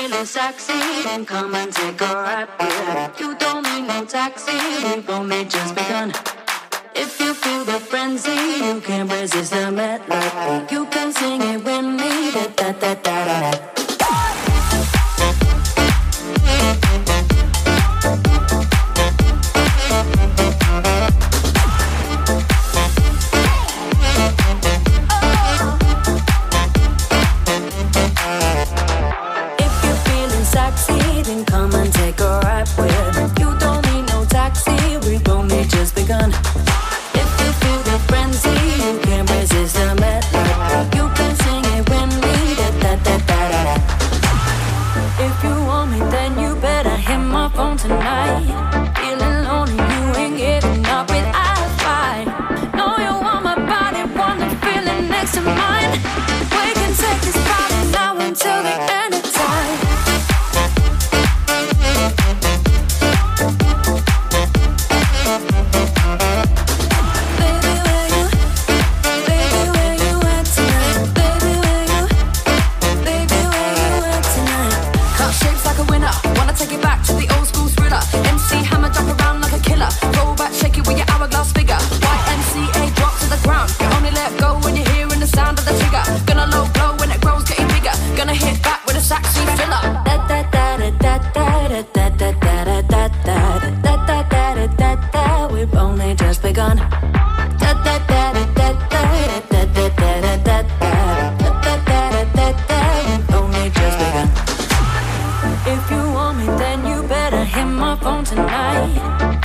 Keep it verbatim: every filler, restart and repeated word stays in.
feeling sexy, then come and take a ride with. You don't need no taxi, we've only just begun. If you feel the frenzy, you can't resist the melody. You can sing it with me, da da da da da da. If you want me, then you better hit my phone tonight.